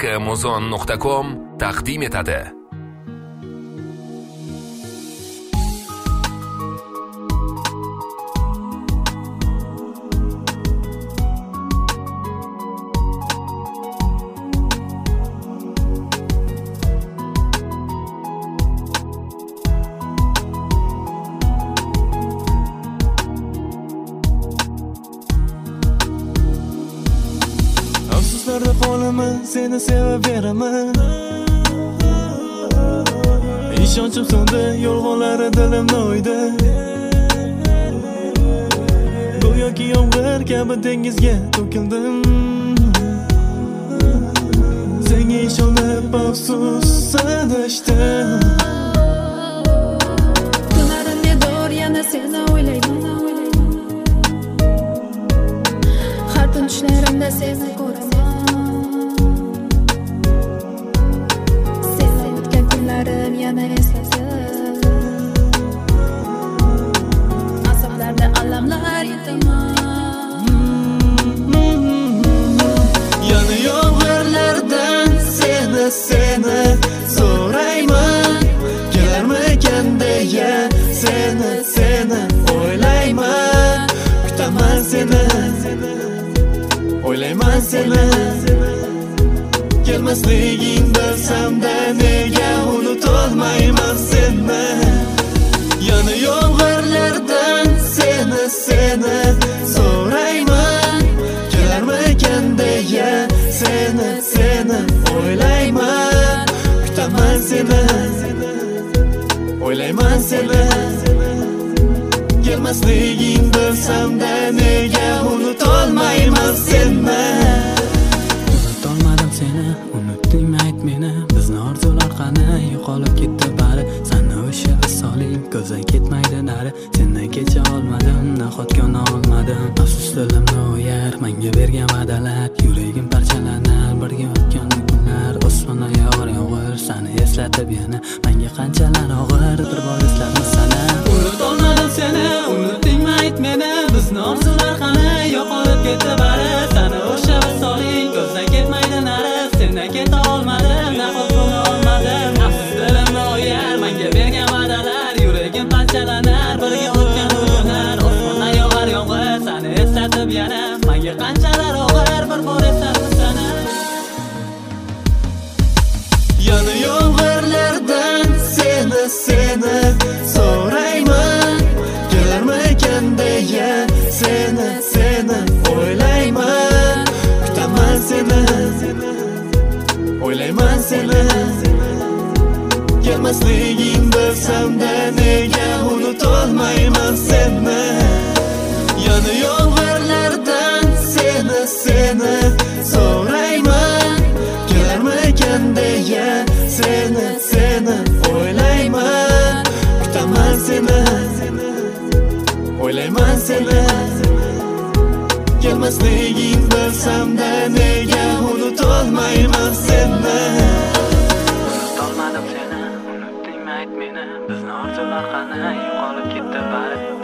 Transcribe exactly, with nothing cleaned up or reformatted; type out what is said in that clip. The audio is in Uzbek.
naqshi muzon nuqta com taqdim etadi. Afsuslarda qolaman, seni sevib beraman. Ishonchim so'ndi, yolg'onlari dilimni o'ydi. Go'yoki yomg'ir kabi dengizga to'kildim. Senga ishonib afsus sanashdim. Kunlarim bedor, yana seni o'ylayman. Har tun tushlarimda seni ko'raman. Seni o'tgan kunlarim yana eslatib, asablarda alamlar yetaman. Yana yomg'irlardan seni seni so'rayman. Kelarmikan deya seni seni o'ylayman. Kutaman seni, o'ylayman seni. Kelmasliging bilsam-da nega unutolmayman seni. Yana yomg'irlardan seni seni so'rayman. Kelarmikan deya seni seni o'ylayman. Kutaman seni, o'ylayman seni. Kelmasliging bilsam-da nega unutolmayman seni. Unutolmadim seni, unutdingmi ayt meni. Bizni orzular qani, yo'qolib ketdi bari. Seni o'sha visoling ko'zdan ketmaydi nari. Sendan kecha olmadim, nahotki ona olmadim. Afsus dilimni o'yar, menga bergan va'dalar. Yuragim parchalanar, birga o'tgan kunlar. Osmondan yog'ar yomg'ir, seni eslatib yana. Menga qanchalar og'ir, bir bor eslatma sana. Unutolmadim seni, unutdingmi ayt meni. Bizni orzular qani, yo'qolib ketdi bari. Seni o'sha visoling ko'zdan ketmaydi nari. Sendan keta olmadim, nahotki ona olmadim. Afsus dilimni o'yar, menga bergan va'dalar. Yuragim parchalanar, birga o'tgan kunlar. Osmondan yog'ar yomg'ir, seni eslatib yana. Menga qanchalar og'ir, bir bor eslatma sana. Yana yomg'irlardan seni seni so'rayman. Kelarmikan deya seni seni o'ylayman. Kutaman seni, o'ylayman seni. Kelmasliging bilsam-da nega unutolmayman seni. Yana yomg'irlardan seni seni so'rayman. Kelarmikan deya seni seni o'ylayman. Kutaman seni, o'ylayman seni. Kelmasliging bilsam-da nega unutolmayman seni. Unutolmadim seni, unutdingmi ayt meni. Bizni orzular qani, yo'qolib ketdi bari.